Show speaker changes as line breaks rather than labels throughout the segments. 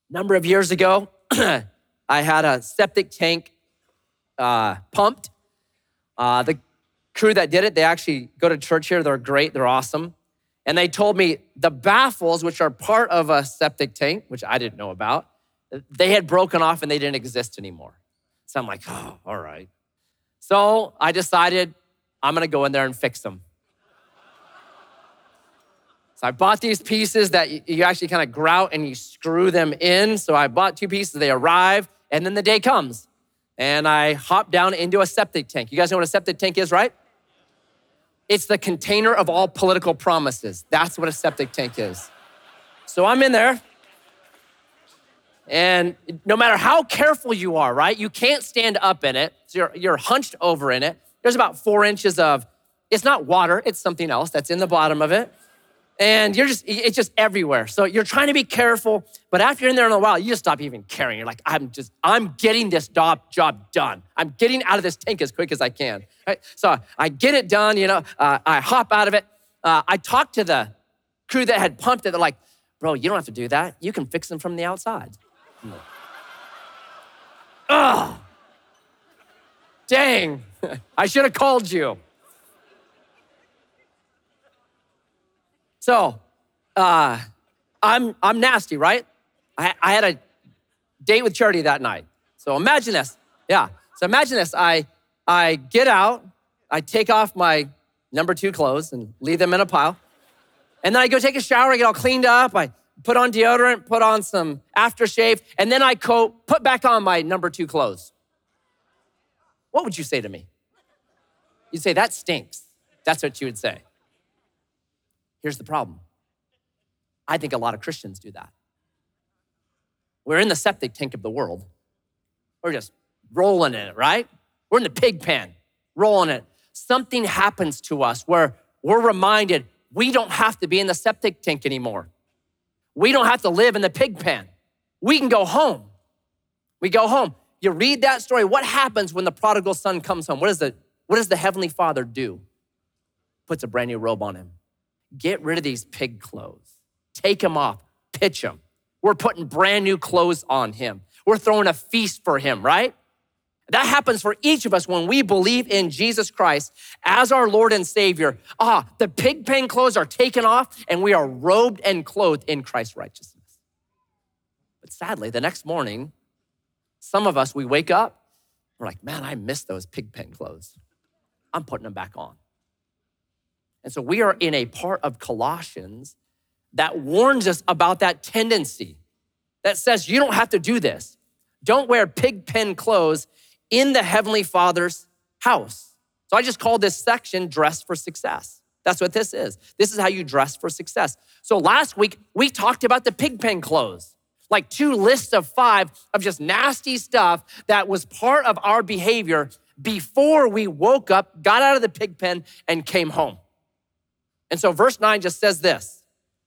Number of years ago, I had a septic tank pumped. The crew that did it, they actually go to church here. They're great, they're awesome. And they told me the baffles, which are part of a septic tank, which I didn't know about, they had broken off and they didn't exist anymore. So I'm like, oh, all right. So I decided I'm gonna go in there and fix them. So I bought these pieces that you actually kind of grout and you screw them in. So I bought 2 pieces, they arrive, and then the day comes. And I hop down into a septic tank. You guys know what a septic tank is, right? It's the container of all political promises. That's what a septic tank is. So I'm in there, and no matter how careful you are, right? You can't stand up in it. So you're hunched over in it. There's about 4 inches of, it's not water, it's something else that's in the bottom of it. And it's just everywhere. So you're trying to be careful, but after you're in there in a while, you just stop even caring. You're like, I'm getting this job done. I'm getting out of this tank as quick as I can. Right? So I get it done, I hop out of it. I talked to the crew that had pumped it. They're like, bro, you don't have to do that. You can fix them from the outside. I'm like, oh, dang, I should have called you. So I'm nasty, right? I had a date with Charity that night. So imagine this. Yeah. So imagine this. I get out, I take off my number 2 clothes and leave them in a pile. And then I go take a shower, I get all cleaned up, I put on deodorant, put on some aftershave, and then I put back on my number 2 clothes. What would you say to me? You'd say, that stinks. That's what you would say. Here's the problem. I think a lot of Christians do that. We're in the septic tank of the world. We're just rolling in it, right? We're in the pig pen, rolling it. Something happens to us where we're reminded we don't have to be in the septic tank anymore. We don't have to live in the pig pen. We can go home. We go home. You read that story. What happens when the prodigal son comes home? What does the Heavenly Father do? Puts a brand new robe on him. Get rid of these pig clothes. Take them off, pitch them. We're putting brand new clothes on him. We're throwing a feast for him, right? That happens for each of us when we believe in Jesus Christ as our Lord and Savior. The pig pen clothes are taken off and we are robed and clothed in Christ's righteousness. But sadly, the next morning, some of us, we wake up, we're like, man, I miss those pig pen clothes. I'm putting them back on. And so we are in a part of Colossians that warns us about that tendency that says you don't have to do this. Don't wear pig pen clothes in the Heavenly Father's house. So I just called this section Dress for Success. That's what this is. This is how you dress for success. So last week, we talked about the pig pen clothes, like 2 lists of 5 of just nasty stuff that was part of our behavior before we woke up, got out of the pig pen, and came home. And so verse 9 just says this: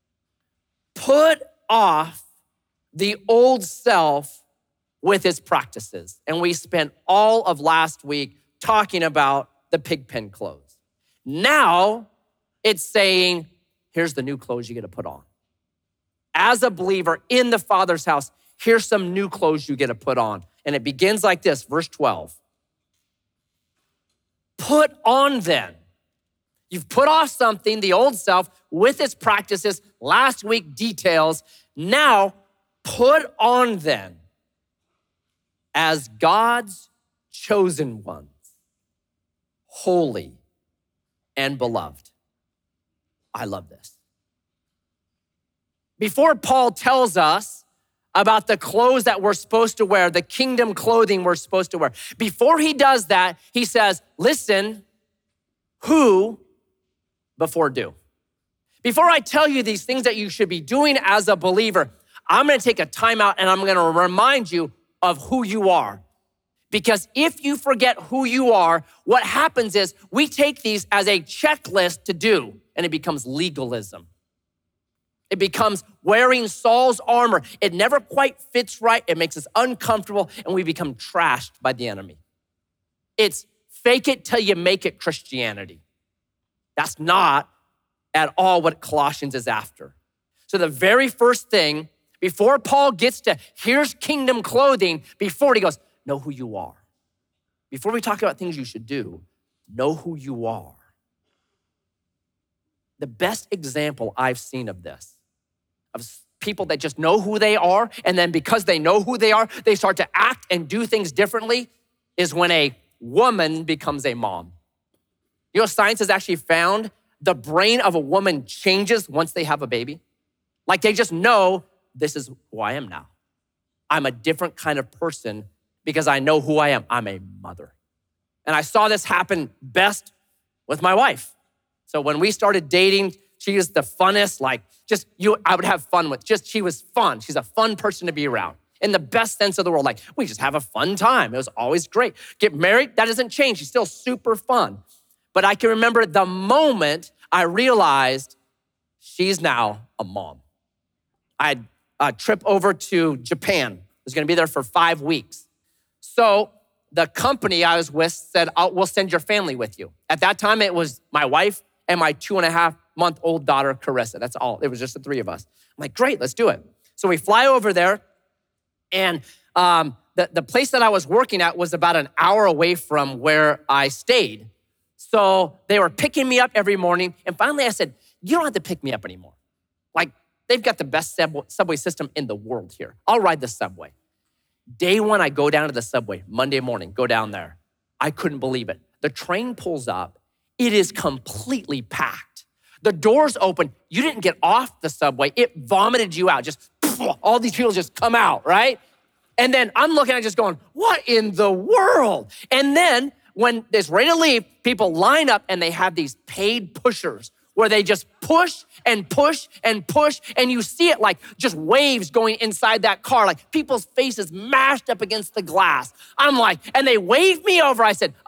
put off the old self with its practices. And we spent all of last week talking about the pig pen clothes. Now it's saying, here's the new clothes you get to put on. As a believer in the Father's house, here's some new clothes you get to put on. And it begins like this, verse 12. Put on then. You've put off something, the old self, with its practices, last week details. Now, put on then as God's chosen ones, holy and beloved. I love this. Before Paul tells us about the clothes that we're supposed to wear, the kingdom clothing we're supposed to wear, before he does that, he says, listen, who before do. Before I tell you these things that you should be doing as a believer, I'm gonna take a time out and I'm gonna remind you of who you are. Because if you forget who you are, what happens is we take these as a checklist to do, and it becomes legalism. It becomes wearing Saul's armor. It never quite fits right. It makes us uncomfortable, and we become trashed by the enemy. It's fake it till you make it Christianity. That's not at all what Colossians is after. So the very first thing Before Paul gets to, here's kingdom clothing, before he goes, know who you are. Before we talk about things you should do, know who you are. The best example I've seen of this, of people that just know who they are, and then because they know who they are, they start to act and do things differently, is when a woman becomes a mom. You know, science has actually found the brain of a woman changes once they have a baby. Like they just know, this is who I am now. I'm a different kind of person because I know who I am. I'm a mother. And I saw this happen best with my wife. So when we started dating, she was the funnest, I would have fun with. She was fun. She's a fun person to be around in the best sense of the word. Like, we just have a fun time. It was always great. Get married, that doesn't change. She's still super fun. But I can remember the moment I realized she's now a mom. I had a trip over to Japan. I was gonna be there for 5 weeks. So the company I was with said, we'll send your family with you. At that time, it was my wife and my 2.5-month-old daughter, Carissa. That's all. It was just the three of us. I'm like, great, let's do it. So we fly over there, and the place that I was working at was about an hour away from where I stayed. So they were picking me up every morning, and finally I said, you don't have to pick me up anymore. Like, they've got the best subway system in the world here. I'll ride the subway. Day one, I go down to the subway, Monday morning, go down there. I couldn't believe it. The train pulls up. It is completely packed. The doors open. You didn't get off the subway. It vomited you out. Just all these people just come out, right? And then I'm looking at it just going, what in the world? And then when it's ready to leave, people line up and they have these paid pushers where they just push and push and push, and you see it like just waves going inside that car, like people's faces mashed up against the glass. I'm like, and they waved me over. I said,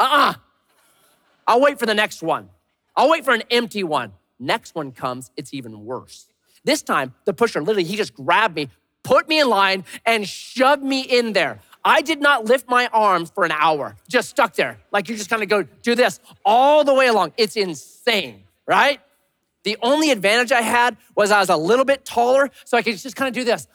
I'll wait for the next one. I'll wait for an empty one. Next one comes, it's even worse. This time, the pusher, literally, he just grabbed me, put me in line, and shoved me in there. I did not lift my arms for an hour, just stuck there. Like you just kind of go do this all the way along. It's insane, right? The only advantage I had was I was a little bit taller, so I could just kind of do this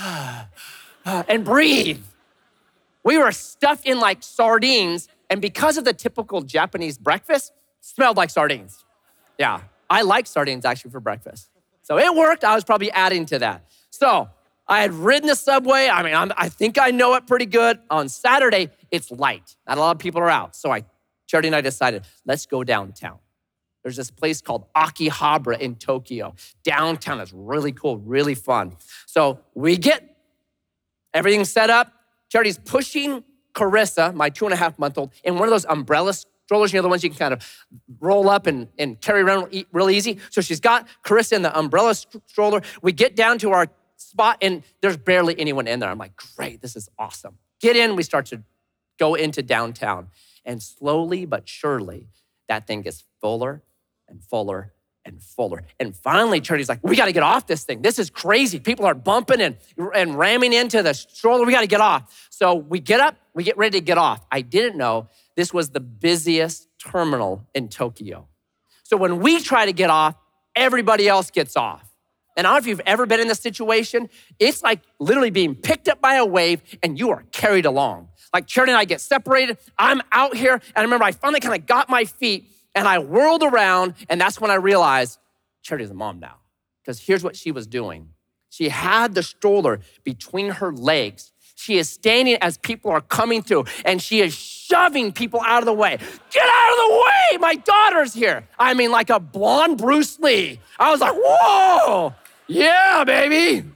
and breathe. We were stuffed in like sardines, and because of the typical Japanese breakfast, smelled like sardines. Yeah, I like sardines actually for breakfast. So it worked. I was probably adding to that. So I had ridden the subway. I think I know it pretty good. On Saturday, it's light. Not a lot of people are out. So Charity and I decided, let's go downtown. There's this place called Akihabara in Tokyo. Downtown is really cool, really fun. So we get everything set up. Charity's pushing Carissa, my 2.5-month-old, in one of those umbrella strollers, the ones you can kind of roll up and carry around real easy. So she's got Carissa in the umbrella stroller. We get down to our spot, and there's barely anyone in there. I'm like, great, this is awesome. Get in, we start to go into downtown. And slowly but surely, that thing gets fuller and fuller and fuller. And finally, Charity's like, we got to get off this thing. This is crazy. People are bumping and ramming into the stroller. We got to get off. So we get up, we get ready to get off. I didn't know this was the busiest terminal in Tokyo. So when we try to get off, everybody else gets off. And I don't know if you've ever been in this situation. It's like literally being picked up by a wave and you are carried along. Like Charity and I get separated. I'm out here. And I remember I finally kind of got my feet and I whirled around, and that's when I realized Charity's a mom now. Because here's what she was doing. She had the stroller between her legs. She is standing as people are coming through, and she is shoving people out of the way. Get out of the way, my daughter's here. I mean, like a blonde Bruce Lee. I was like, whoa, yeah, baby.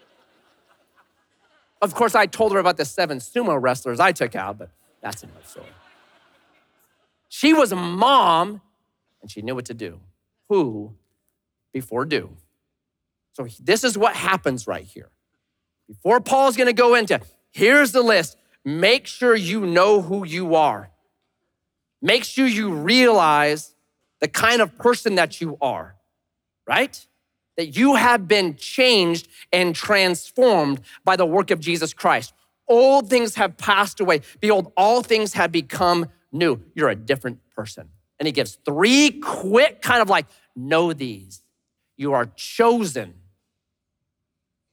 Of course, I told her about the 7 sumo wrestlers I took out, but that's another story. She was a mom, and she knew what to do. Who before do. So this is what happens right here. Before Paul's gonna go into, here's the list. Make sure you know who you are. Make sure you realize the kind of person that you are, right? That you have been changed and transformed by the work of Jesus Christ. Old things have passed away. Behold, all things have become new. You're a different person. And he gives 3 quick know these. You are chosen.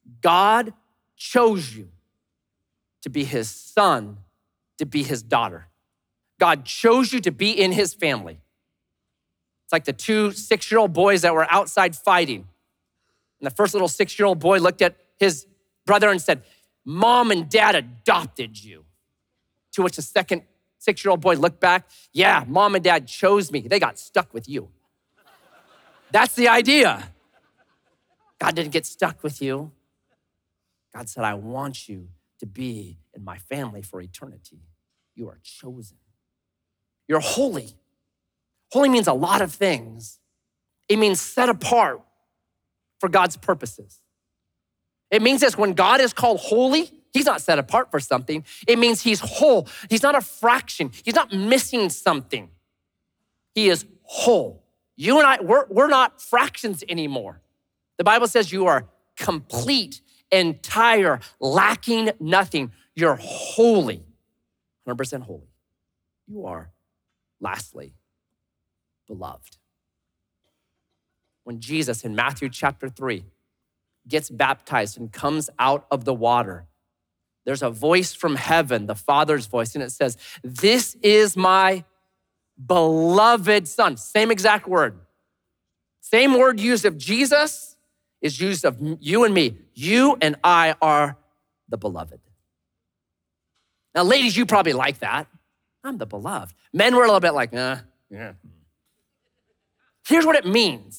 God chose you to be his son, to be his daughter. God chose you to be in his family. It's like the two 6-year-old boys that were outside fighting. And the first little 6-year-old boy looked at his brother and said, Mom and Dad adopted you. To which the second 6-year-old boy looked back, yeah, Mom and Dad chose me. They got stuck with you. That's the idea. God didn't get stuck with you. God said, I want you to be in my family for eternity. You are chosen. You're holy. Holy means a lot of things. It means set apart for God's purposes. It means this, when God is called holy, he's not set apart for something. It means he's whole. He's not a fraction. He's not missing something. He is whole. You and I, we're not fractions anymore. The Bible says you are complete, entire, lacking nothing. You're holy, 100% holy. You are, lastly, beloved. When Jesus in Matthew chapter 3 gets baptized and comes out of the water, there's a voice from heaven, the Father's voice, and it says, this is my beloved son. Same exact word. Same word used of Jesus is used of you and me. You and I are the beloved. Now, ladies, you probably like that. I'm the beloved. Men were a little bit like, yeah. Here's what it means.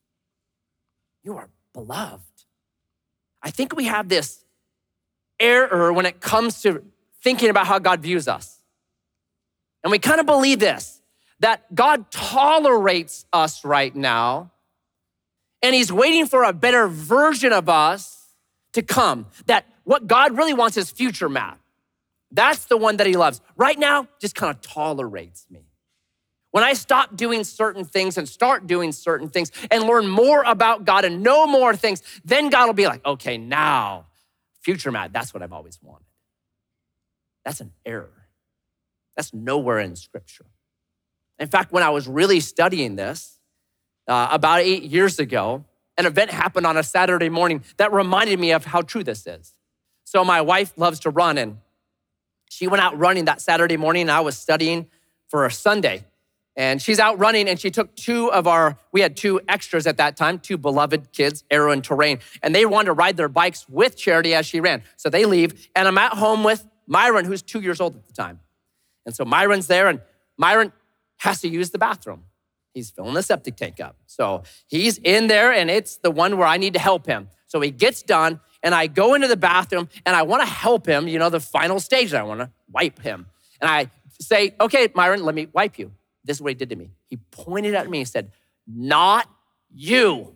You are beloved. I think we have this error when it comes to thinking about how God views us. And we kind of believe this, that God tolerates us right now, and he's waiting for a better version of us to come. That what God really wants is future Matt. That's the one that he loves. Right now, just kind of tolerates me. When I stop doing certain things and start doing certain things and learn more about God and know more things, then God will be like, okay, now, future Matt, that's what I've always wanted. That's an error. That's nowhere in Scripture. In fact, when I was really studying this, about 8 years ago, an event happened on a Saturday morning that reminded me of how true this is. So my wife loves to run, and she went out running that Saturday morning, and I was studying for a Sunday. And she's out running, and she took we had 2 extras at that time, 2 beloved kids, Arrow and Terrain, and they wanted to ride their bikes with Charity as she ran. So they leave, and I'm at home with Myron, who's 2 years old at the time. And so Myron's there, and Myron has to use the bathroom. He's filling the septic tank up. So he's in there, and it's the one where I need to help him. So he gets done, and I go into the bathroom, and I want to help him, the final stage. I want to wipe him. And I say, okay, Myron, let me wipe you. This is what he did to me. He pointed at me and said, not you.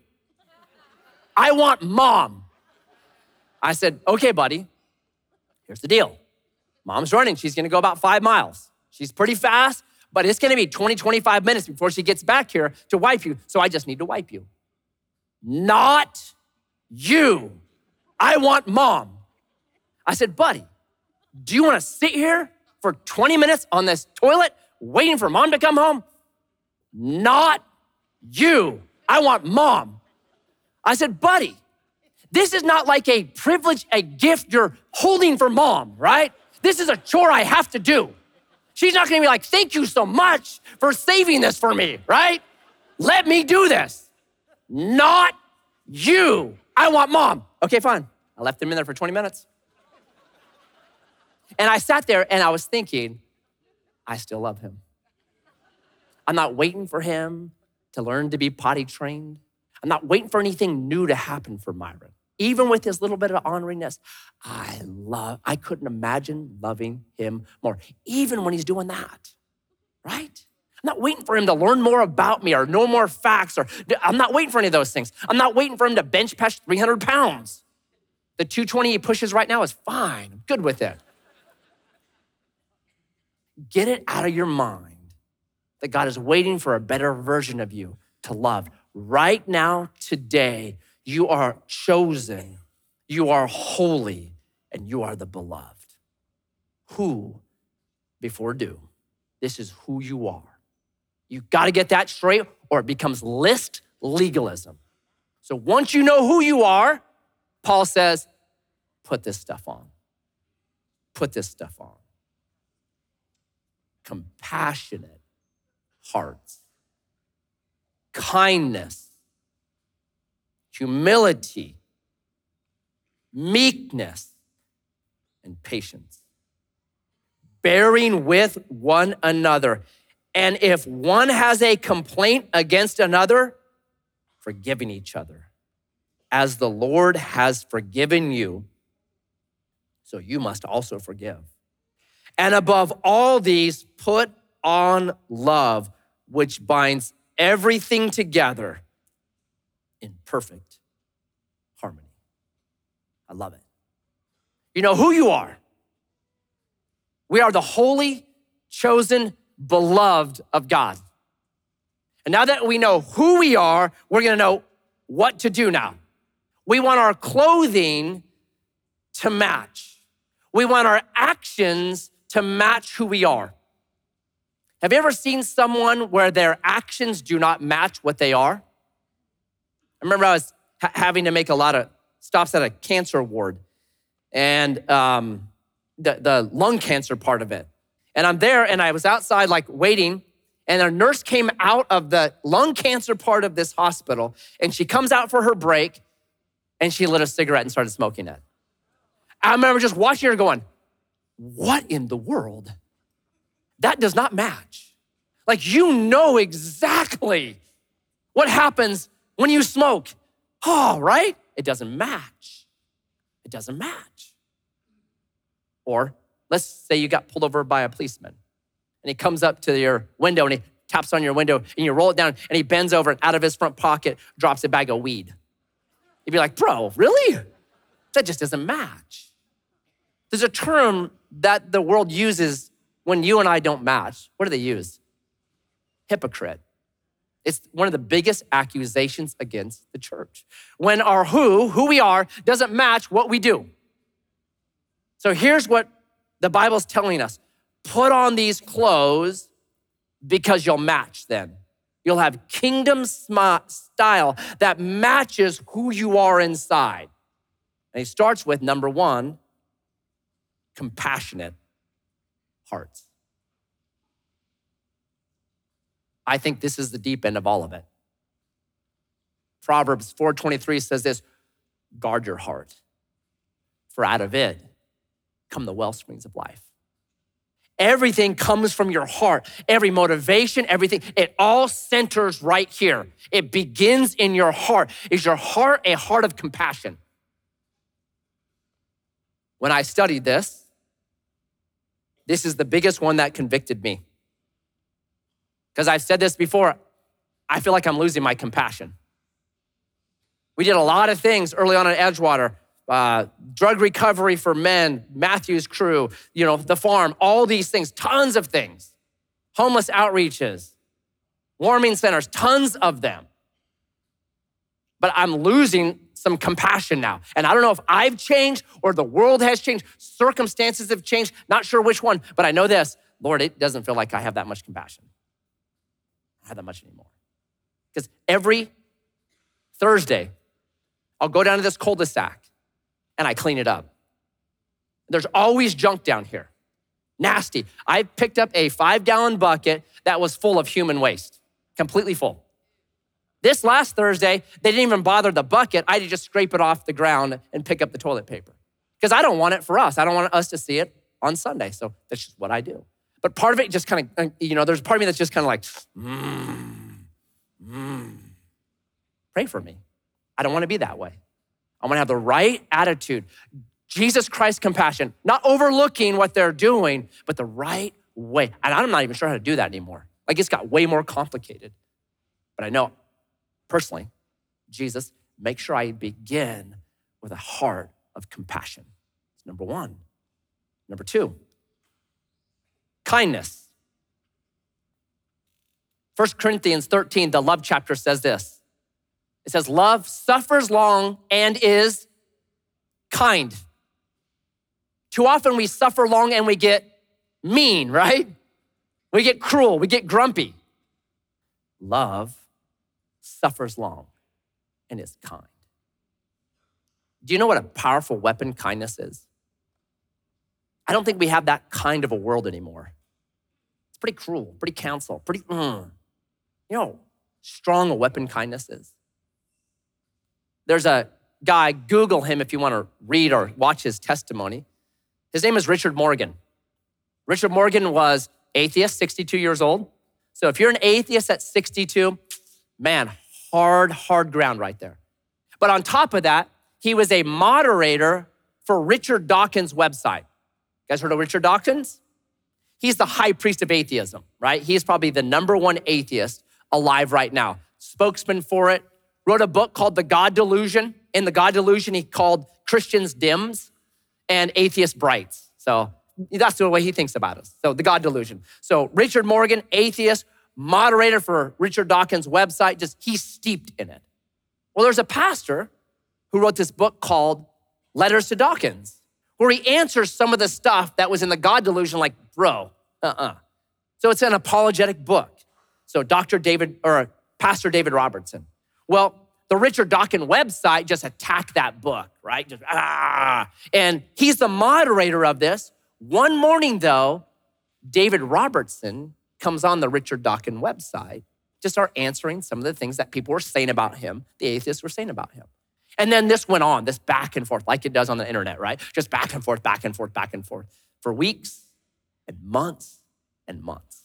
I want Mom. I said, okay, buddy, here's the deal. Mom's running. She's going to go about 5 miles. She's pretty fast, but it's going to be 20, 25 minutes before she gets back here to wipe you. So I just need to wipe you. Not you. I want Mom. I said, buddy, do you want to sit here for 20 minutes on this toilet waiting for Mom to come home? Not you. I want Mom. I said, buddy, this is not like a privilege, a gift you're holding for Mom, right? This is a chore I have to do. She's not gonna be like, thank you so much for saving this for me, right? Let me do this. Not you. I want Mom. Okay, fine. I left him in there for 20 minutes. And I sat there and I was thinking, I still love him. I'm not waiting for him to learn to be potty trained. I'm not waiting for anything new to happen for Myron. Even with his little bit of orneriness, I couldn't imagine loving him more, even when he's doing that, right? I'm not waiting for him to learn more about me or know more facts, or I'm not waiting for any of those things. I'm not waiting for him to bench press 300 pounds. The 220 he pushes right now is fine. I'm good with it. Get it out of your mind that God is waiting for a better version of you to love. Right now, today, you are chosen, you are holy, and you are the beloved. Who before do. This is who you are. You gotta get that straight or it becomes list legalism. So once you know who you are, Paul says, put this stuff on. Put this stuff on. Compassionate hearts, kindness, humility, meekness, and patience, bearing with one another. And if one has a complaint against another, forgiving each other. As the Lord has forgiven you, so you must also forgive. And above all these, put on love, which binds everything together in perfect harmony. I love it. You know who you are. We are the holy, chosen, beloved of God. And now that we know who we are, we're gonna know what to do now. We want our clothing to match. We want our actions to match who we are. Have you ever seen someone where their actions do not match what they are? I remember I was having to make a lot of stops at a cancer ward and the lung cancer part of it. And I'm there and I was outside like waiting, and a nurse came out of the lung cancer part of this hospital, and she comes out for her break and she lit a cigarette and started smoking it. I remember just watching her going, what in the world? That does not match. Like, you know exactly what happens when you smoke. Oh, right? It doesn't match. It doesn't match. Or let's say you got pulled over by a policeman and he comes up to your window and he taps on your window and you roll it down and he bends over and out of his front pocket drops a bag of weed. You'd be like, bro, really? That just doesn't match. There's a term that the world uses when you and I don't match. What do they use? Hypocrite. It's one of the biggest accusations against the church. When our who we are, doesn't match what we do. So here's what the Bible's telling us. Put on these clothes because you'll match then. You'll have kingdom style that matches who you are inside. And he starts with number one, compassionate hearts. I think this is the deep end of all of it. Proverbs 4:23 says this, guard your heart, for out of it come the well springs of life. Everything comes from your heart. Every motivation, everything, it all centers right here. It begins in your heart. Is your heart a heart of compassion? When I studied this is the biggest one that convicted me. Because I've said this before, I feel like I'm losing my compassion. We did a lot of things early on at Edgewater, drug recovery for men, Matthew's crew, the farm, all these things, tons of things. Homeless outreaches, warming centers, tons of them. But I'm losing some compassion now. And I don't know if I've changed or the world has changed. Circumstances have changed, not sure which one, but I know this, Lord, it doesn't feel like I have that much compassion. I don't have that much anymore. Because every Thursday, I'll go down to this cul-de-sac and I clean it up. There's always junk down here, nasty. I picked up a 5-gallon bucket that was full of human waste, completely full. This last Thursday, they didn't even bother the bucket. I had to just scrape it off the ground and pick up the toilet paper because I don't want it for us. I don't want us to see it on Sunday. So that's just what I do. But part of it just kind of, there's part of me that's just kind of like, Pray for me. I don't want to be that way. I want to have the right attitude. Jesus Christ compassion, not overlooking what they're doing, but the right way. And I'm not even sure how to do that anymore. Like, it's got way more complicated. But I know personally, Jesus, make sure I begin with a heart of compassion. That's number one. Number two, kindness. 1 Corinthians 13, the love chapter says this. It says, love suffers long and is kind. Too often we suffer long and we get mean, right? We get cruel, we get grumpy. Love suffers long and is kind. Do you know what a powerful weapon kindness is? I don't think we have that kind of a world anymore. It's pretty cruel, pretty cancel, pretty, strong a weapon kindness is. There's a guy, Google him if you want to read or watch his testimony. His name is Richard Morgan. Richard Morgan was atheist, 62 years old. So if you're an atheist at 62, man, hard ground right there. But on top of that, he was a moderator for Richard Dawkins' website. You guys heard of Richard Dawkins? He's the high priest of atheism, right? He's probably the #1 atheist alive right now. Spokesman for it, wrote a book called The God Delusion. In The God Delusion, he called Christians dims and atheists brights. So that's the way he thinks about us. So The God Delusion. So Richard Morgan, atheist, moderator for Richard Dawkins' website, he's steeped in it. Well, there's a pastor who wrote this book called Letters to Dawkins, where he answers some of the stuff that was in The God Delusion, like, bro, So it's an apologetic book. So Pastor David Robertson. Well, the Richard Dawkins website just attacked that book, right? And he's the moderator of this. One morning, though, David Robertson comes on the Richard Dawkins website to start answering some of the things that people were saying about him, the atheists were saying about him. And then this went on, this back and forth, like it does on the internet, right? Just back and forth for weeks and months and months.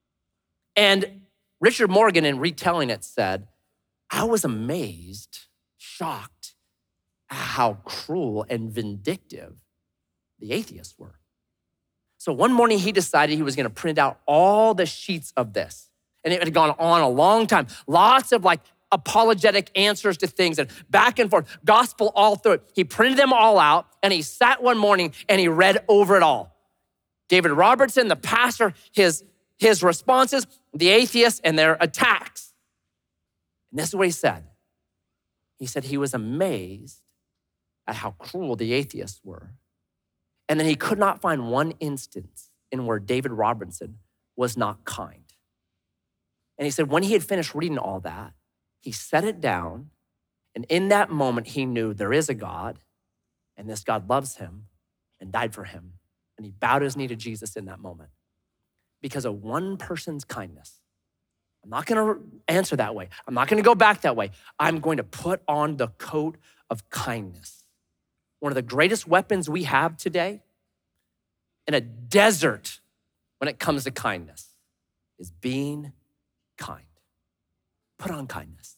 And Richard Morgan, in retelling it, said, I was amazed, shocked at how cruel and vindictive the atheists were. So one morning he decided he was gonna print out all the sheets of this. And it had gone on a long time. Lots of apologetic answers to things and back and forth, gospel all through it. He printed them all out and he sat one morning and he read over it all. David Robertson, the pastor, his responses, the atheists and their attacks. And this is what he said. He said he was amazed at how cruel the atheists were. And then he could not find one instance in where David Robertson was not kind. And he said when he had finished reading all that, he set it down, and in that moment, he knew there is a God, and this God loves him and died for him. And he bowed his knee to Jesus in that moment because of one person's kindness. I'm not gonna answer that way. I'm not gonna go back that way. I'm going to put on the coat of kindness. One of the greatest weapons we have today in a desert when it comes to kindness is being kind. Put on kindness.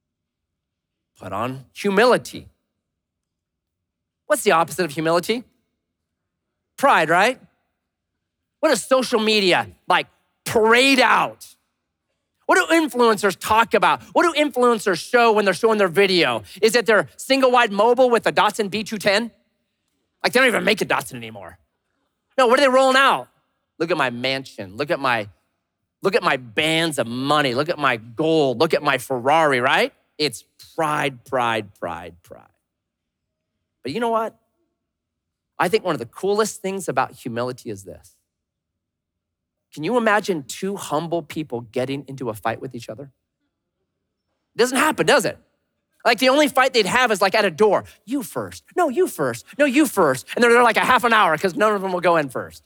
Put on humility. What's the opposite of humility? Pride, right? What does social media parade out? What do influencers talk about? What do influencers show when they're showing their video? Is it their single-wide mobile with a Datsun B210? They don't even make a Datsun anymore. No, what are they rolling out? Look at my mansion. Look at my bands of money. Look at my gold. Look at my Ferrari, right? It's pride. But you know what? I think one of the coolest things about humility is this. Can you imagine two humble people getting into a fight with each other? It doesn't happen, does it? The only fight they'd have is at a door. You first. No, you first. No, you first. And they're there a half an hour because none of them will go in first.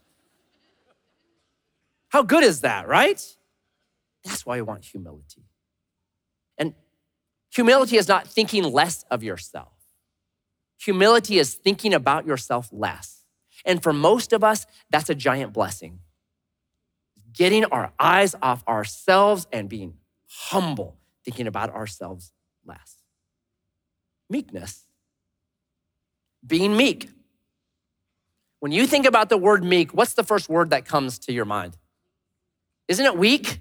How good is that, right? That's why you want humility. And humility is not thinking less of yourself. Humility is thinking about yourself less. And for most of us, that's a giant blessing. Getting our eyes off ourselves and being humble, thinking about ourselves less. Meekness. Being meek. When you think about the word meek, what's the first word that comes to your mind? Isn't it weak?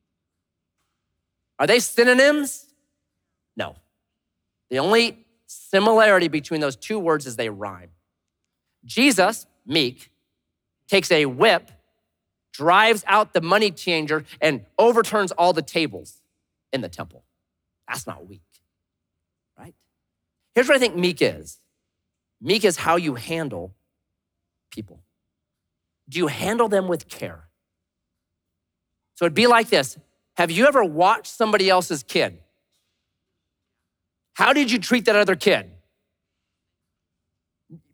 Are they synonyms? No. The only similarity between those two words is they rhyme. Jesus, meek, takes a whip, drives out the money changer, and overturns all the tables in the temple. That's not weak, right? Here's what I think meek is. Meek is how you handle people. Do you handle them with care? So it'd be like this. Have you ever watched somebody else's kid? How did you treat that other kid?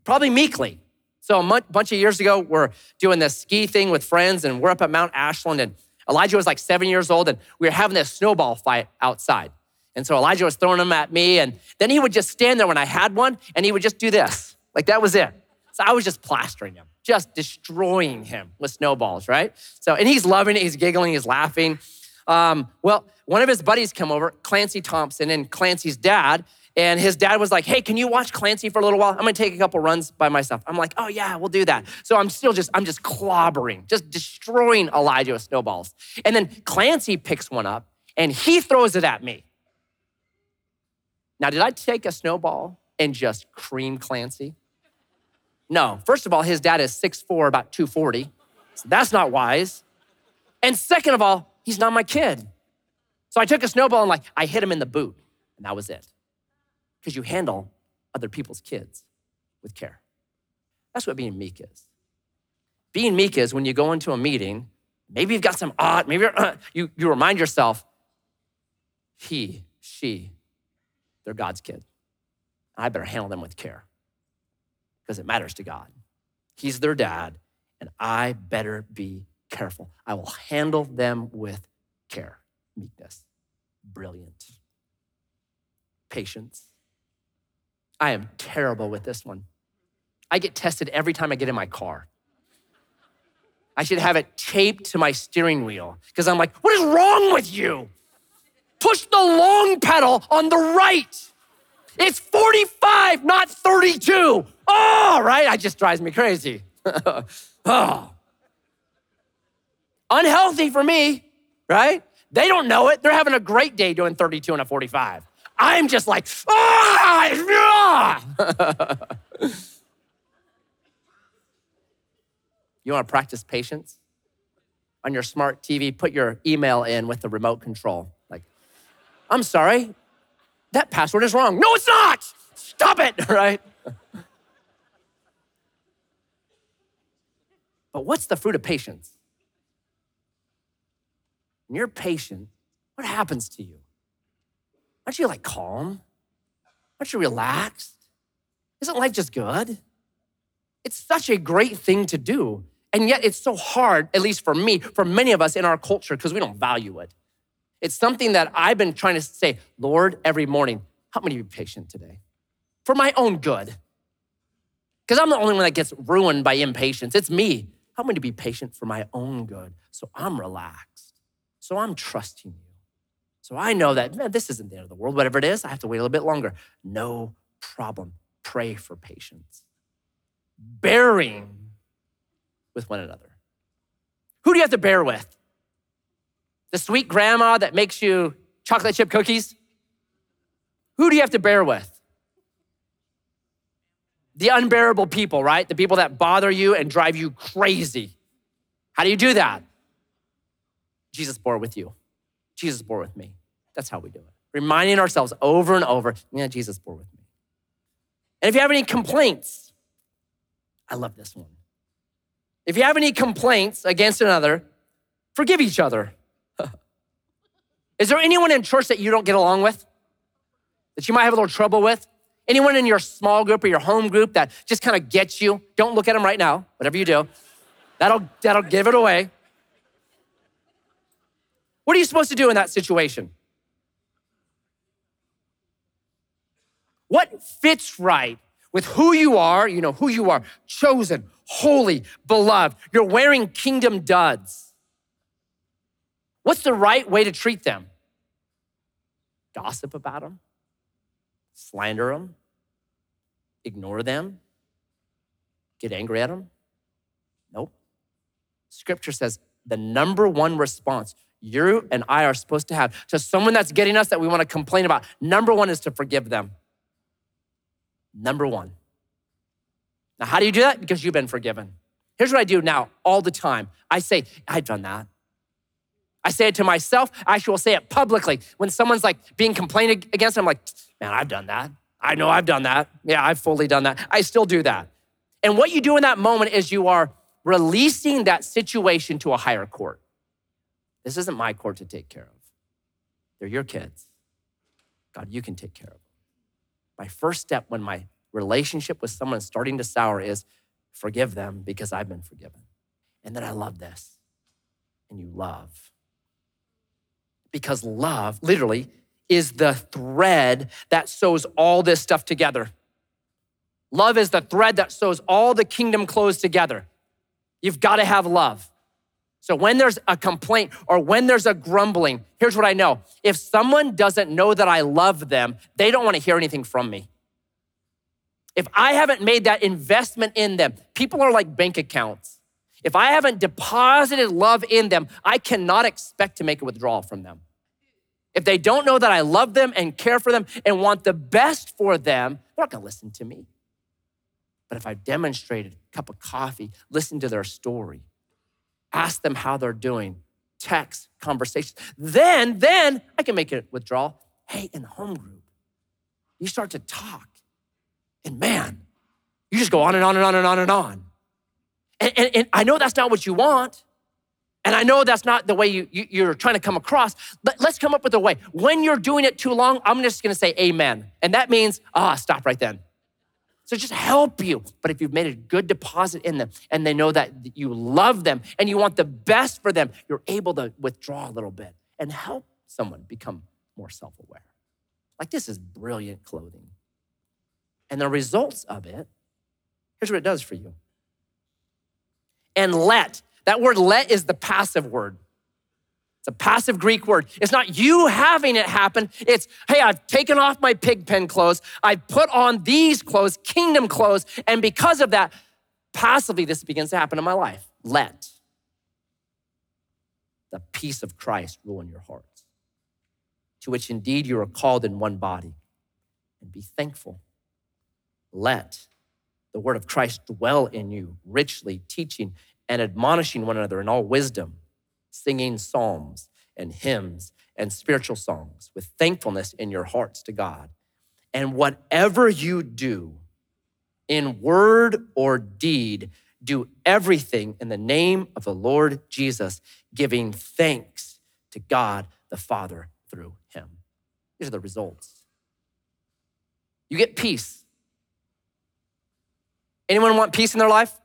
probably meekly. So a bunch of years ago, we're doing this ski thing with friends, and we're up at Mount Ashland, and Elijah was like 7 years old, and we were having this snowball fight outside. And so Elijah was throwing them at me, and then he would just stand there when I had one, and he would just do this. Like that was it. So I was just plastering him, just destroying him with snowballs, right? So, and he's loving it, he's giggling, he's laughing. Well, one of his buddies come over, Clancy Thompson, and Clancy's dad, and his dad was like, hey, can you watch Clancy for a little while? I'm gonna take a couple runs by myself. I'm like, oh yeah, we'll do that. So I'm just clobbering, just destroying Elijah with snowballs. And then Clancy picks one up and he throws it at me. Now, did I take a snowball and just cream Clancy? No, first of all, his dad is 6'4", about 240. So that's not wise. And second of all, he's not my kid. So I took a snowball and I hit him in the boot, and that was it. Because you handle other people's kids with care. That's what being meek is. Being meek is when you go into a meeting, maybe you've got some maybe you remind yourself, he, she, they're God's kid. I better handle them with care because it matters to God. He's their dad, and I better be careful. I will handle them with care. Meekness, brilliant. Patience. I am terrible with this one. I get tested every time I get in my car. I should have it taped to my steering wheel because I'm like, what is wrong with you? Push the long pedal on the right. It's 45, not 32. Oh, right? It just drives me crazy. Oh. Unhealthy for me, right? They don't know it. They're having a great day doing 32 and a 45. I'm just like, You want to practice patience? On your smart TV, put your email in with the remote control. Like, I'm sorry, that password is wrong. No, it's not. Stop it, right? But what's the fruit of patience? When you're patient, what happens to you? Aren't you calm? Aren't you relaxed? Isn't life just good? It's such a great thing to do. And yet it's so hard, at least for me, for many of us in our culture, because we don't value it. It's something that I've been trying to say, Lord, every morning, help me to be patient today for my own good. Because I'm the only one that gets ruined by impatience. It's me. Help me to be patient for my own good. So I'm relaxed. So I'm trusting you. So I know that, man, this isn't the end of the world. Whatever it is, I have to wait a little bit longer. No problem. Pray for patience. Bearing with one another. Who do you have to bear with? The sweet grandma that makes you chocolate chip cookies? Who do you have to bear with? The unbearable people, right? The people that bother you and drive you crazy. How do you do that? Jesus bore with you. Jesus bore with me. That's how we do it. Reminding ourselves over and over, yeah, Jesus bore with me. And if you have any complaints, I love this one. If you have any complaints against another, forgive each other. Is there anyone in church that you don't get along with? That you might have a little trouble with? Anyone in your small group or your home group that just kind of gets you? Don't look at them right now, whatever you do. That'll give it away. What are you supposed to do in that situation? What fits right with who you are? You know who you are, chosen, holy, beloved. You're wearing kingdom duds. What's the right way to treat them? Gossip about them? Slander them? Ignore them? Get angry at them? Nope. Scripture says the number one response you and I are supposed to have to someone that's getting us that we want to complain about, number one is to forgive them. Number one. Now, how do you do that? Because you've been forgiven. Here's what I do now all the time. I say, I've done that. I say it to myself. I actually will say it publicly. When someone's being complained against, I'm like, man, I've done that. I know I've done that. Yeah, I've fully done that. I still do that. And what you do in that moment is you are releasing that situation to a higher court. This isn't my court to take care of. They're your kids. God, you can take care of them. My first step when my relationship with someone starting to sour is forgive them because I've been forgiven. And then I love this. And you love. Because love, literally, is the thread that sews all this stuff together. Love is the thread that sews all the kingdom clothes together. You've got to have love. So when there's a complaint or when there's a grumbling, here's what I know. If someone doesn't know that I love them, they don't want to hear anything from me. If I haven't made that investment in them, people are like bank accounts. If I haven't deposited love in them, I cannot expect to make a withdrawal from them. If they don't know that I love them and care for them and want the best for them, they're not gonna listen to me. But if I've demonstrated a cup of coffee, listen to their story, ask them how they're doing, text, conversations, then I can make a withdrawal. Hey, in the home group, you start to talk and man, you just go on and on and on and on and on. And I know that's not what you want. And I know that's not the way you're trying to come across, but let's come up with a way. When you're doing it too long, I'm just gonna say amen. And that means, stop right then. So just help you. But if you've made a good deposit in them and they know that you love them and you want the best for them, you're able to withdraw a little bit and help someone become more self-aware. Like this is brilliant clothing. And the results of it, here's what it does for you. And that word let is the passive word. It's a passive Greek word. It's not you having it happen. It's, hey, I've taken off my pig pen clothes. I've put on these clothes, kingdom clothes. And because of that, passively, this begins to happen in my life. Let the peace of Christ rule in your hearts, to which indeed you are called in one body. And be thankful. Let the word of Christ dwell in you, richly teaching and admonishing one another in all wisdom, singing psalms and hymns and spiritual songs with thankfulness in your hearts to God. And whatever you do in word or deed, do everything in the name of the Lord Jesus, giving thanks to God the Father through him. These are the results. You get peace. Anyone want peace in their life?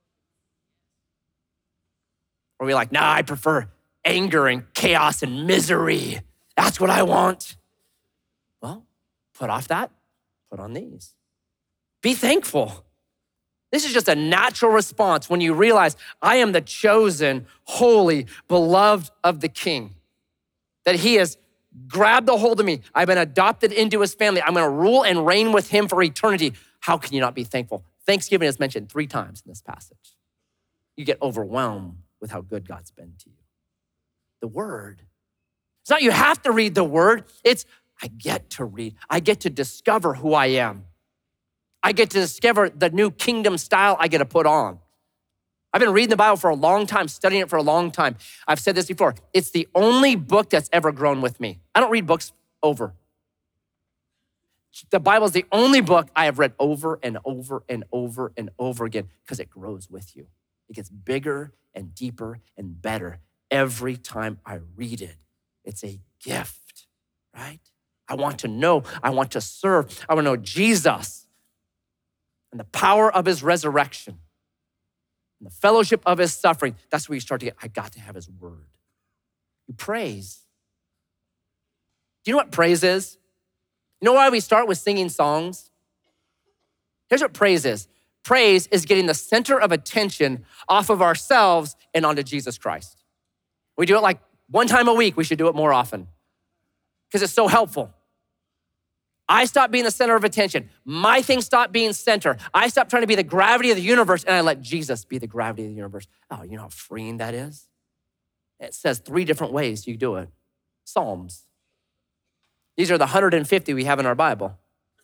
Or are we like, nah, I prefer anger and chaos and misery. That's what I want. Well, put off that, put on these. Be thankful. This is just a natural response when you realize I am the chosen, holy, beloved of the King, that he has grabbed a hold of me. I've been adopted into his family. I'm gonna rule and reign with him for eternity. How can you not be thankful? Thanksgiving is mentioned 3 times in this passage. You get overwhelmed with how good God's been to you. The word. It's not you have to read the word. It's I get to read. I get to discover who I am. I get to discover the new kingdom style I get to put on. I've been reading the Bible for a long time, studying it for a long time. I've said this before. It's the only book that's ever grown with me. I don't read books over. The Bible is the only book I have read over and over and over and over again because it grows with you. It gets bigger and deeper and better every time I read it. It's a gift, right? I want to know, I want to serve, I want to know Jesus and the power of his resurrection and the fellowship of his suffering. That's where you start to get, I got to have his word. You praise. Do you know what praise is? You know why we start with singing songs? Here's what praise is. Praise is getting the center of attention off of ourselves and onto Jesus Christ. We do it like 1 time a week. We should do it more often because it's so helpful. I stop being the center of attention. My things stop being center. I stop trying to be the gravity of the universe and I let Jesus be the gravity of the universe. Oh, you know how freeing that is? It says 3 different ways you do it. Psalms. These are the 150 we have in our Bible.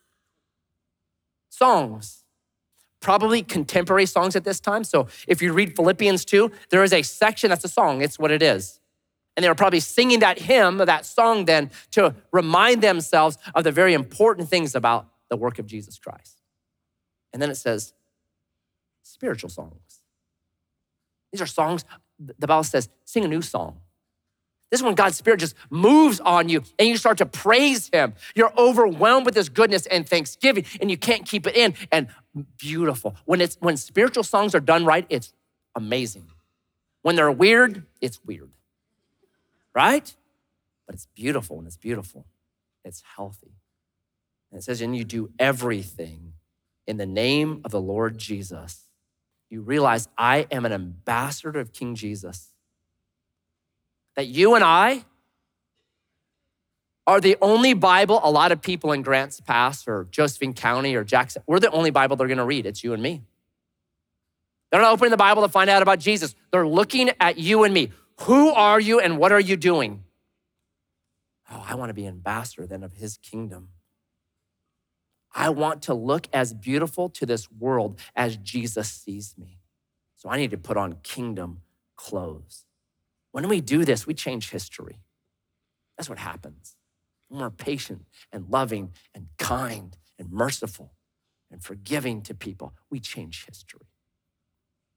Songs. Probably contemporary songs at this time. So if you read Philippians 2, there is a section that's a song. It's what it is. And they were probably singing that hymn, that song then to remind themselves of the very important things about the work of Jesus Christ. And then it says spiritual songs. These are songs, the Bible says, sing a new song. This is when God's Spirit just moves on you and you start to praise him. You're overwhelmed with his goodness and thanksgiving and you can't keep it in. And beautiful. When spiritual songs are done right, it's amazing. When they're weird, it's weird, right? But it's beautiful when it's beautiful. It's healthy. And it says, and you do everything in the name of the Lord Jesus. You realize I am an ambassador of King Jesus. That you and I are the only Bible a lot of people in Grants Pass or Josephine County or Jackson, we're the only Bible they're gonna read. It's you and me. They're not opening the Bible to find out about Jesus. They're looking at you and me. Who are you and what are you doing? Oh, I wanna be an ambassador then of his kingdom. I want to look as beautiful to this world as Jesus sees me. So I need to put on kingdom clothes. When we do this, we change history. That's what happens. When we're patient and loving and kind and merciful and forgiving to people, we change history.